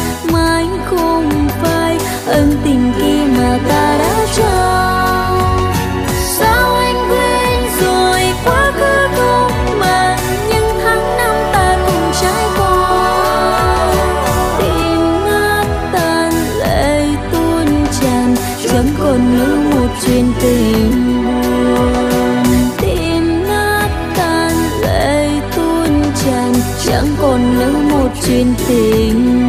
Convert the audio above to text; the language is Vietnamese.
mãi không phai ân tình kia mà ta đã trao. Sao anh quên rồi quá khứ không màng những tháng năm ta cùng trải qua. Tim nát tan lệ tuôn tràn chẳng còn nhớ một chuyện tình buồn. Tim nát tan lệ tuôn tràn chẳng còn nhớ một chuyện tình